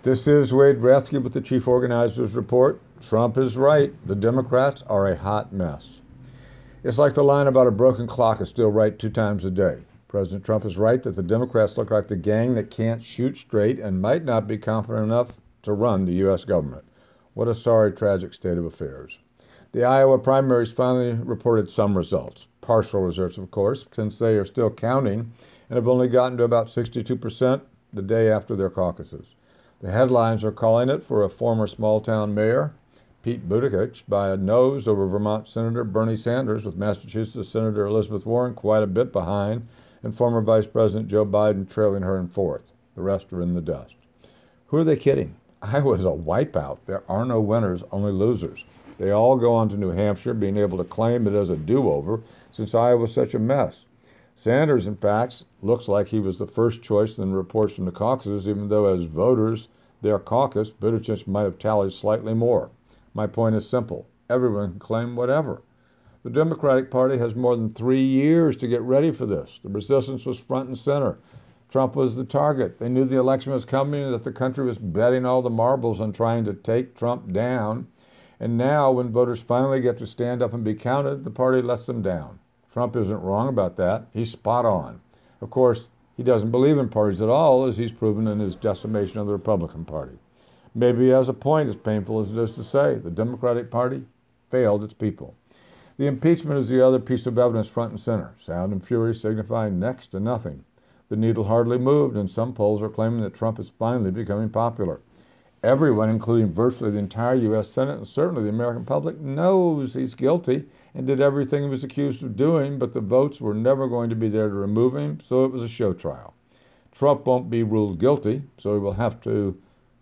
This is Wade Rathke with the Chief Organizers Report. Trump is right. The Democrats are a hot mess. It's like the line about a broken clock is still right 2 times a day. President Trump is right that the Democrats look like the gang that can't shoot straight and might not be confident enough to run the U.S. government. What a sorry, tragic state of affairs. The Iowa primaries finally reported some results. Partial results, of course, since they are still counting and have only gotten to about 62% the day after their caucuses. The headlines are calling it for a former small-town mayor, Pete Buttigieg, by a nose over Vermont Senator Bernie Sanders, with Massachusetts Senator Elizabeth Warren quite a bit behind, and former Vice President Joe Biden trailing her in fourth. The rest are in the dust. Who are they kidding? Iowa's a wipeout. There are no winners, only losers. They all go on to New Hampshire, being able to claim it as a do-over since Iowa's such a mess. Sanders, in fact, looks like he was the first choice in the reports from the caucuses, even though as voters, their caucus, Buttigieg might have tallied slightly more. My point is simple. Everyone can claim whatever. The Democratic Party has more than 3 years to get ready for this. The resistance was front and center. Trump was the target. They knew the election was coming and that the country was betting all the marbles on trying to take Trump down. And now, when voters finally get to stand up and be counted, the party lets them down. Trump isn't wrong about that. He's spot on. Of course, he doesn't believe in parties at all, as he's proven in his decimation of the Republican Party. Maybe he has a point, as painful as it is to say. The Democratic Party failed its people. The impeachment is the other piece of evidence front and center. Sound and fury signifying next to nothing. The needle hardly moved, and some polls are claiming that Trump is finally becoming popular. Everyone, including virtually the entire U.S. Senate and certainly the American public, knows he's guilty and did everything he was accused of doing, but the votes were never going to be there to remove him, so it was a show trial. Trump won't be ruled guilty, so he will have to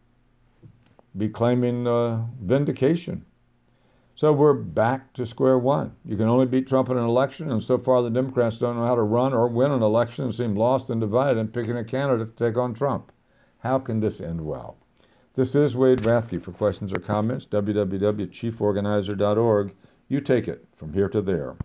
be claiming vindication. So we're back to square one. You can only beat Trump in an election, and so far the Democrats don't know how to run or win an election and seem lost and divided in picking a candidate to take on Trump. How can this end well? This is Wade Rathke. For questions or comments, www.chieforganizer.org. You take it from here to there.